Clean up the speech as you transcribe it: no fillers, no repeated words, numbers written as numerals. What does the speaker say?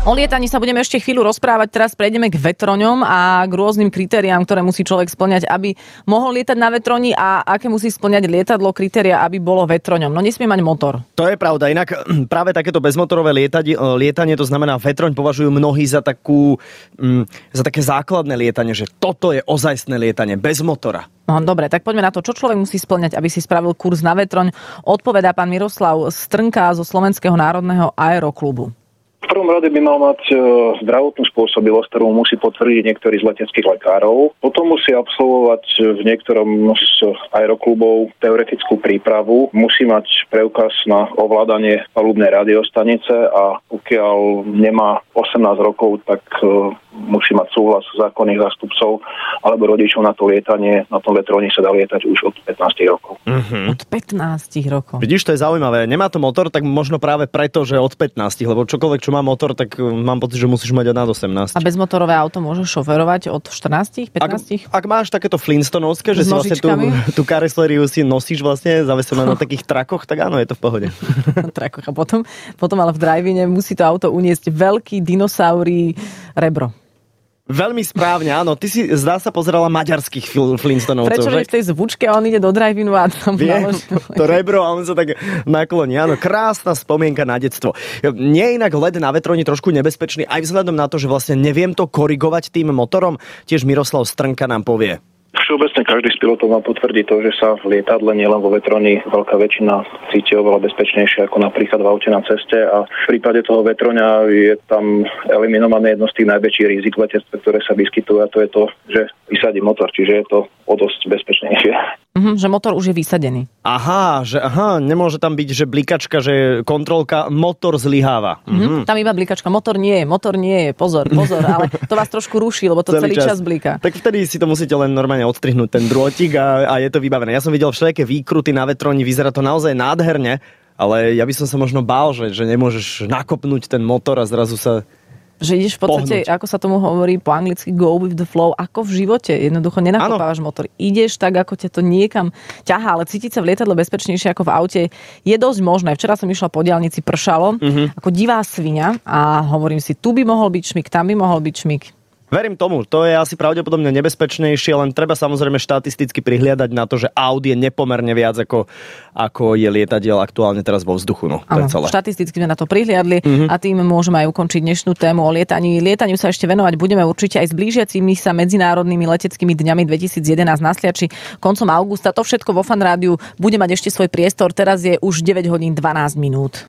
O lietaní sa budeme ešte chvíľu rozprávať, teraz prejdeme k vetroňom a k rôznym kritériám, ktoré musí človek spĺňať, aby mohol lietať na vetroni a aké musí spĺňať lietadlo kritéria, aby bolo vetroňom. No nesmie mať motor. To je pravda, inak práve takéto bezmotorové lietanie, to znamená vetroň, považujú mnohí za také základné lietanie, že toto je ozajstné lietanie bez motora. No, dobre, tak poďme na to, čo človek musí spĺňať, aby si spravil kurz na vetroň. Odpovedá pán Miroslav Strnka zo Slovenského národného aeroklubu. V prvom rade by mal mať zdravotnú spôsobilosť, ktorú musí potvrdiť niektorý z leteckých lekárov. Potom musí absolvovať v niektorom z aeroklubov teoretickú prípravu. Musí mať preukaz na ovládanie palubnej radiostanice a pokiaľ nemá 18 rokov, tak musí mať súhlas zákonných zástupcov alebo rodičov na to lietanie. Na tom vetroni sa dá lietať už od 15 rokov. Mm-hmm. Od 15 rokov. Vidíš, to je zaujímavé. Nemá to motor, tak možno práve preto, že od 15, lebo čokoľvek, čo má motor, tak mám pocit, že musíš mať nad 18. A bezmotorové auto môžeš šoferovať od 14, 15? Ak máš takéto Flintstonovské, že si vlastne tú karoslériu si nosíš vlastne zavesená na takých trakoch, tak áno, je to v pohode. Trakoch. A potom ale v drive-ine musí to auto uniesť veľký dinosaurý rebro. Veľmi správne, áno. Ty si, zdá sa, pozerala maďarských Flintstonovcov. Prečo v tej zvučke a on ide do drive-inu a tam naloží to rebro a on sa tak nakloní. Áno, krásna spomienka na detstvo. Nie je inak let na vetroni trošku nebezpečný aj vzhľadom na to, že vlastne neviem to korigovať tým motorom? Tiež Miroslav Strnka nám povie. Všeobecne každý z pilotov má potvrdiť to, že sa v lietadle, nielen vo vetroni, veľká väčšina cíti oveľa bezpečnejšie ako napríklad v aute na ceste a v prípade toho vetroňa je tam eliminované jedno z tých najväčších rizik v letectve, ktoré sa vyskytujú a to je to, že vysadí motor, čiže je to o dosť bezpečnejšie. Že motor už je vysadený. Aha, nemôže tam byť, že blikačka, že kontrolka, motor zlyháva. Tam iba blikačka, motor nie je, pozor, ale to vás trošku ruší, lebo to celý čas bliká. Tak vtedy si to musíte len normálne odstrihnúť ten drôtik a je to vybavené. Ja som videl všelijaké výkruty na vetroni, vyzerá to naozaj nádherne, ale ja by som sa možno bál, že nemôžeš nakopnúť ten motor a zrazu sa že ideš v podstate, ako sa tomu hovorí po anglicky, go with the flow, ako v živote. Jednoducho nenakopávaš motor. Ideš tak, ako ťa to niekam ťahá, ale cítiť sa v lietadle bezpečnejšie ako v aute je dosť možné. Včera som išla po diaľnici, pršalo, ako divá sviňa a hovorím si, tu by mohol byť šmik, tam by mohol byť šmik. Verím tomu, to je asi pravdepodobne nebezpečnejšie, len treba samozrejme štatisticky prihliadať na to, že Audi je nepomerne viac ako je lietadiel aktuálne teraz vo vzduchu. No, áno, štatisticky sme na to prihliadli a tým môžeme aj ukončiť dnešnú tému o lietaní. Lietaniu sa ešte venovať budeme určite aj s blížiacimi sa medzinárodnými leteckými dňami 2011 na Sliači koncom augusta. To všetko vo Fan Rádiu bude mať ešte svoj priestor. Teraz je už 9 hodín 12 minút.